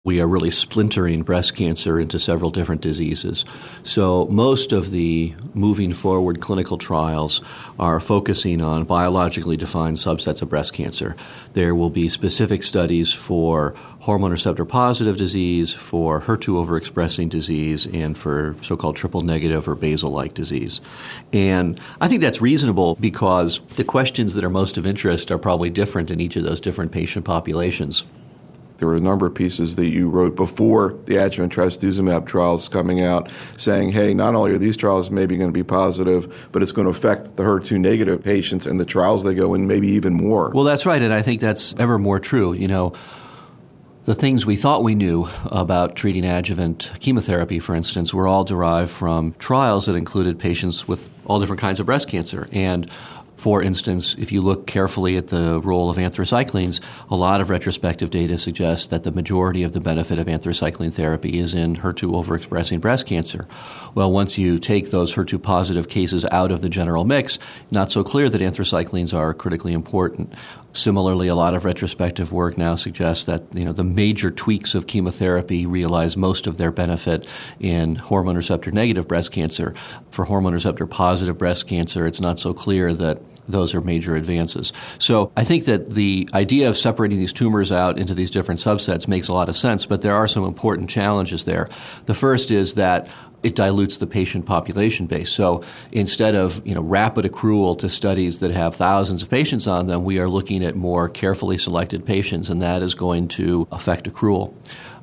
We are really splintering breast cancer into several different diseases. So most of the moving forward clinical trials are focusing on biologically defined subsets of breast cancer. There will be specific studies for hormone receptor positive disease, for HER2 overexpressing disease, and for so-called triple negative or basal-like disease. And I think that's reasonable because the questions that are most of interest are probably different in each of those different patient populations. There were a number of pieces that you wrote before the adjuvant trastuzumab trials coming out saying, hey, not only are these trials maybe going to be positive, but it's going to affect the HER2 negative patients and the trials they go in maybe even more. Well, that's right, and I think that's ever more true. You know, the things we thought we knew about treating adjuvant chemotherapy, for instance, were all derived from trials that included patients with all different kinds of breast cancer. And for instance, if you look carefully at the role of anthracyclines, a lot of retrospective data suggests that the majority of the benefit of anthracycline therapy is in HER2 overexpressing breast cancer. Well, once you take those HER2 positive cases out of the general mix, not so clear that anthracyclines are critically important. Similarly, a lot of retrospective work now suggests that the major tweaks of chemotherapy realize most of their benefit in hormone receptor negative breast cancer. For hormone receptor positive breast cancer, it's not so clear that those are major advances. So I think that the idea of separating these tumors out into these different subsets makes a lot of sense, but there are some important challenges there. The first is that it dilutes the patient population base. So instead of rapid accrual to studies that have thousands of patients on them, we are looking at more carefully selected patients, and that is going to affect accrual.